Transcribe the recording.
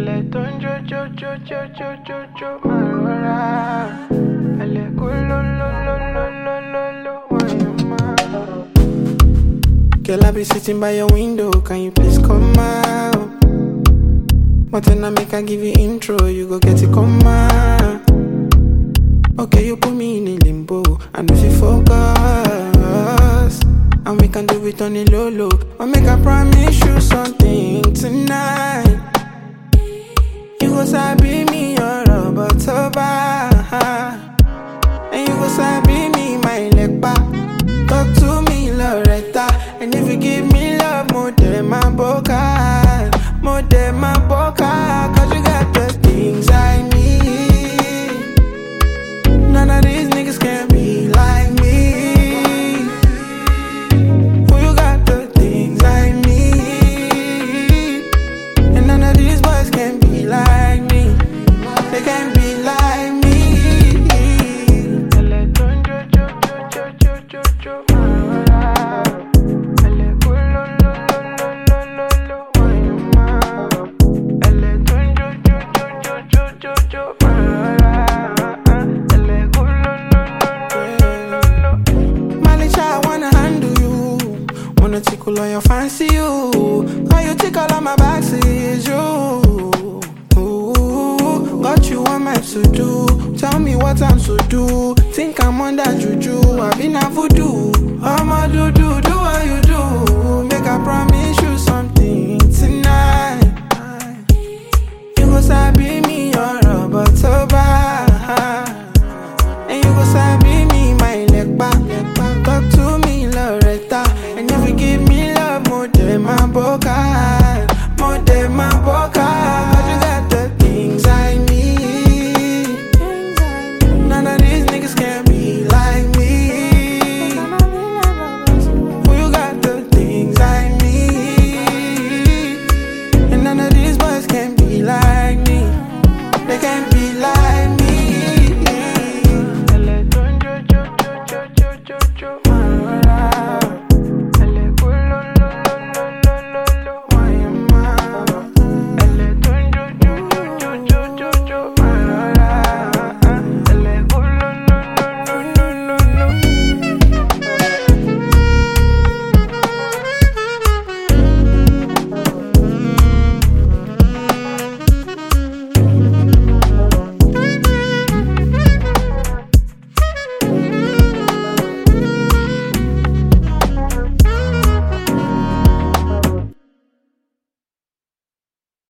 Girl, I be sitting by your window, can you please come out? But then I make I give you intro, you go get it, come out. Okay, you put me in a limbo, and if you focus, and we can do it on the low low. But make I promise you something tonight. You go sabi me, you're a butterfly, and you go sabi me, my leg back. Talk to me, Loretta. And if you give me love, more than my boca, more than my boca, cause you got the things I need. None of these niggas can be like me. Oh, you got the things I need. And none of these boys can be like me. They can't be like me. Wanna tickle on your fancy, you. How you tickle on my backseat, you. Ooh, got you on my to-do. Tell me what I'm to do. Think I'm on that juju. I've been a voodoo. I'm a do what you do.